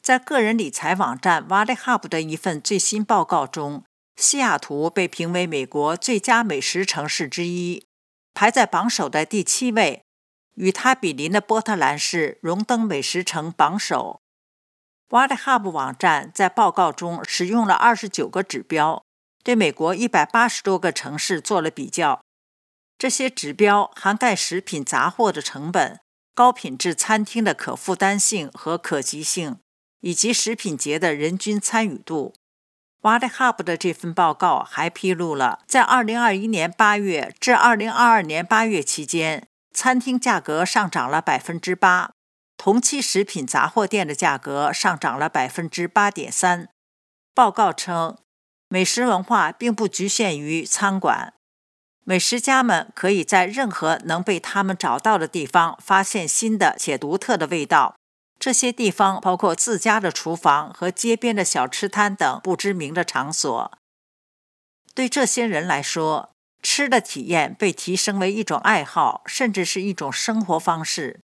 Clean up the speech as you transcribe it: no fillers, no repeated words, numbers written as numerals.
在个人理财网站 WalletHub 的一份最新报告中，西雅图被评为美国最佳美食城市之一，排在榜首的第7位，与它比邻的波特兰市荣登美食城榜首。WalletHub 网站在报告中使用了29个指标，对美国180多个城市做了比较。这些指标涵盖食品杂货的成本、高品质餐厅的可负担性和可及性，以及食品节的人均参与度。WalletHub 的这份报告还披露了，在2021年8月至2022年8月期间，餐厅价格上涨了 8%， 同期食品杂货店的价格上涨了 8.3%。 报告称，美食文化并不局限于餐馆，美食家们可以在任何能被他们找到的地方发现新的且独特的味道。这些地方包括自家的厨房和街边的小吃摊等不知名的场所。对这些人来说，吃的体验被提升为一种爱好，甚至是一种生活方式。